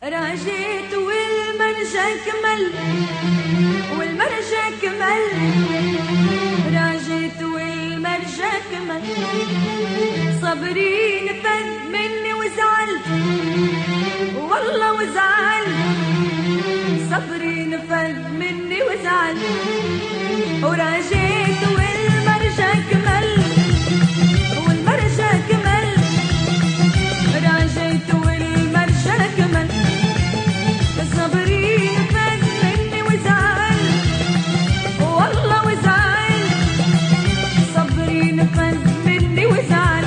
راجيت والمرجى كمل والمرجى كمل، راجيت والمرجى كمل، صبري نفد مني وزعل والله وزعل، صبري نفد مني وزعل، وراجيت والمرجى كمل والمرجى كمل، راجيت والمرجى كمل، صبري نفد مني وزعل والله وزعل، صبري نفد مني وزعل،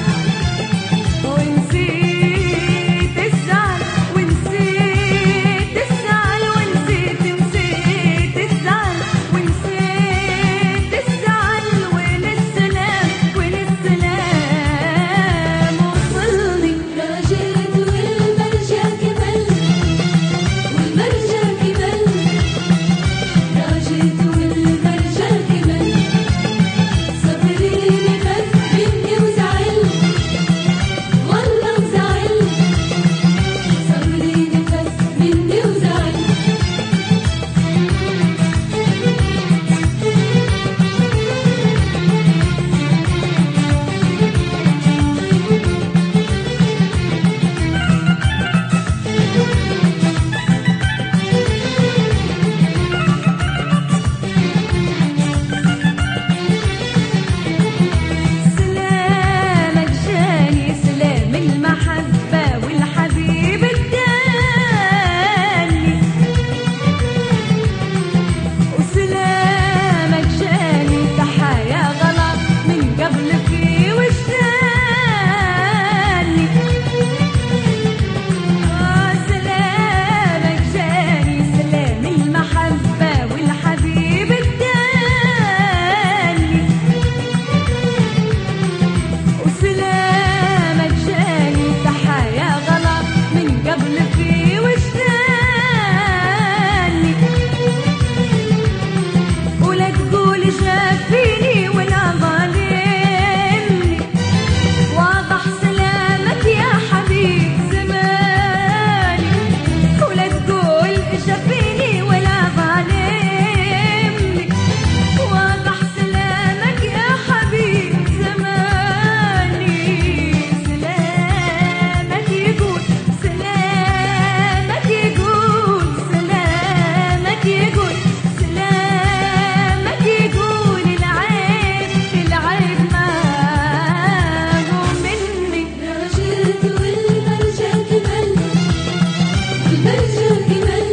ونسيت الزعل ونسيت الزعل ونسيت الزعل ونسيت الزعل، وين السلام وين السلام وصلني. راجيت والمرجى كمل والمرجى كمل، راجيت والمرجى كمل، صبري نفد مني وزعل والله وزعل، صبري نفد مني وزعل. سلامك جاني سلام المحبة والحبيب اداني، وسلامك جاني تحايا غلط من قبل في وجداني، سلامك جاني سلام المحبة والحبيب اداني، وسلامك جاني تحايا غلط من قبل في وجداني، ولا تقول شافيني ولا ظالمني، واضح سلامك يا حبيب زماني، ولا تقول شافيني ولا ظالمني، واضح سلامك يا حبيب زماني، سلامك يقول سلامك يقول سلامك يقول سلامك يقول العيب العيب ما هو مني. راجيت والمرجى كمل والمرجى كمل،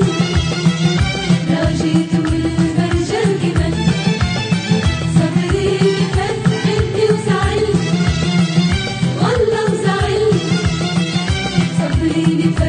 راجيت والمرجى كمل، صبري نفد مني وزعل والله وزعل، صبري نفد